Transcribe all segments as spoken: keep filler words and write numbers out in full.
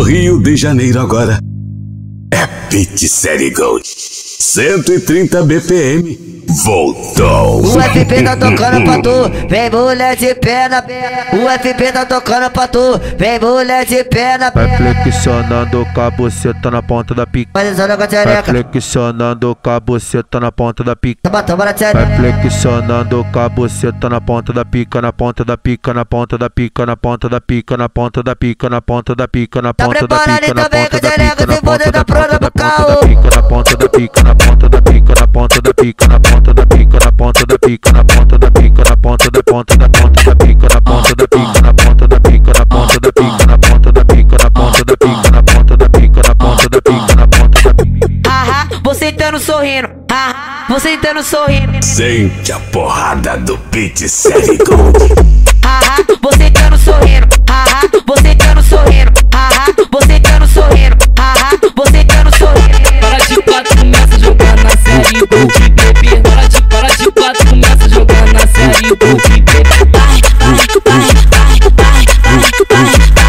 No Rio de Janeiro agora é Pit Série Gold. cento e trinta B P M. Voltou. O F P tá tocando pra tu, vem mulher de pé na perna. O F P tá tocando pra tu, vem mulher de pé na perna. Vai flexionando com a buceta na ponta da pica. Vai descendo com a Vai tchereca. flexionando com a buceta na ponta da pica. Toma, toma na Vai tchereca. flexionando com a buceta na ponta da pica, na ponta da pica, na ponta da pica, na ponta da pica, na ponta da pica, na ponta da pica, na Tá ponta da preparado pica, na então vem com ponta a da tchereca, pica, na se ponta poder da da prova do ponta da carro. pica, na ponta da pica, na ponta da pica, na ponta da pica, na ponta da pica, na ponta da pica, na ponta da pica, na ponta da ponta da ponta da pica, na ponta da pica, na ponta da pica, na ponta da pica, na ponta da pica, na ponta da pica, na ponta da pica, na ponta da pica, na ponta da pica. Haha, você tá no sorrindo. Haha, você tá no sorrindo. Sente a porrada do Pit Série Gold. Haha, você tá no sorrindo. Haha, você tá no sorrindo. Haha, você tá no sorrindo. Haha, você tá no sorrindo. Para de quatro, começa a jogar na série Gold, bebê. Para de, para de quatro, começa a jogar na série Gold, bebê. Vai, vai, vai, vai, vai, vai,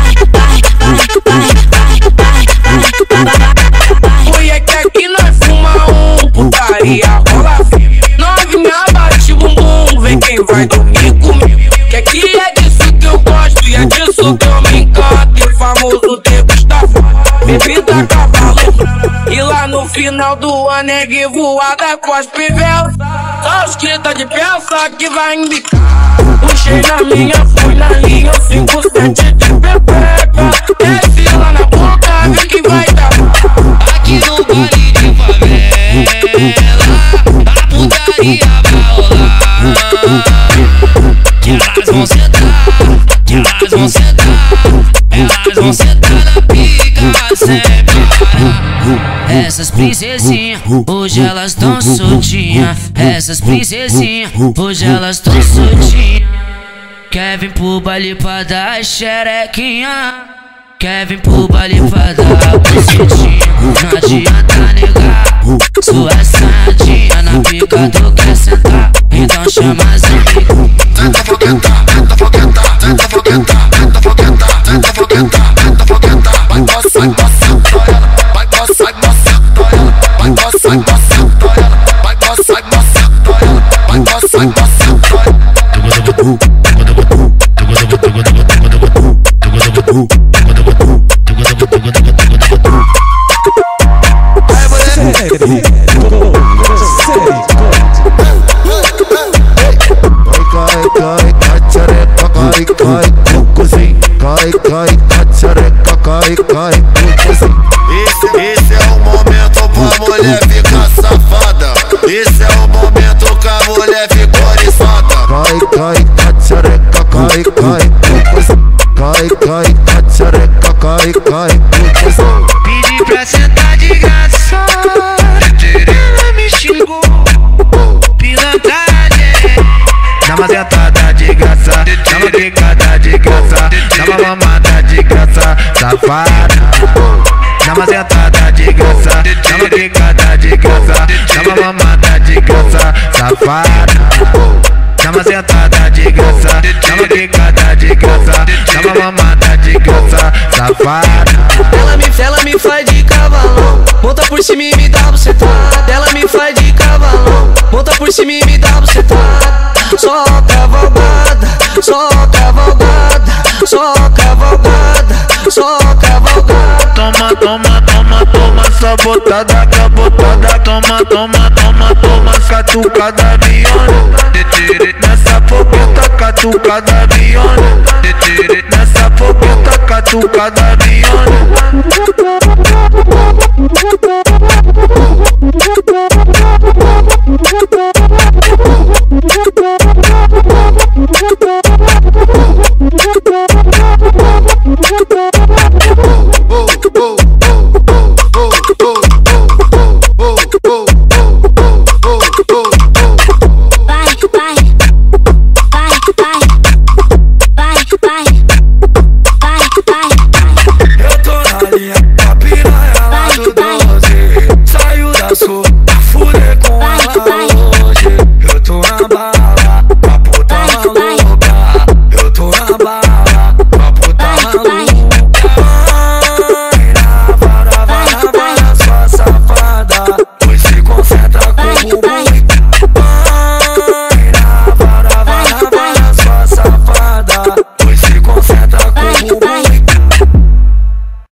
vai, vai, vai. Mulher quer que nós fuma um, putaria rola firme. Novinha bate bumbum, vem quem vai dormir comigo. Que aqui é disso que eu gosto e é disso que eu me encanto. E famoso degustador, bebida cavalo. E lá no final do ano é voada com as pivelas. Só os que tá de peça que vai embicar. Puxei na minha, fui na linha, cinco sete de pepeca. Desce lá na boca, vê que vai dar. Aqui no baile de favela, a putaria vai rolar. Que elas vão sentar, que elas vão sentar, elas vão sentar na pica sem parar. Essas princesinhas, hoje elas tão soltinhas. Essas princesinhas, hoje elas tão soltinhas. Quer vir pro baile pra dar xerequinha, quer vir pro baile pra dar bucetinha. Não adianta negar, sua sardinha na pica tu quer sentar, então chama as amigas. Tenta foguetar, tenta foguetar, tenta foguetar, tenta foguetar, tenta foguetar, tenta foguetar. Vai passar, passando ela, vai passar, passando ela, vai passar, passando ela, vai passar, passando ela, vai passar, passando ela. Cai, cai, cai, tchareca, cai, cai, cucuzinho. Cai, cai, cai, tchareca, cai, cai, cucuzinho. Esse, esse é o momento pra mulher ficar safada. Esse é o momento que a mulher ficou oriçada. Cai, cai, cai, tchareca, cai, cai, cucuzinho. Cai, cai, cai, tchareca, cai, cai, cucuzinho. Pedi pra sentar de graça, ela me xingou. Pilantragem. Dá uma sentada de graça, dá uma picada de graça, dá uma mamada de graça, safada. Dá uma sentada de graça, dá uma picada de graça, dá uma mamada de graça, safada. Dá uma sentada de graça, dá uma picada de graça, dá uma mamada de graça, safada. Ela me, ela me faz de cavalão, monta por cima e me dá bucetada. Ela me faz de cavalão, monta por cima e me dá bucetada. Só cavalgada, só cavalgada, só cavalgada, só cavalgada. Toma, toma, toma, toma, sabotada, cabotada. Toma, toma, toma, toma, catucada aviona. Nessa fogueta, catucada aviona. Nessa fogueta, catucada aviona.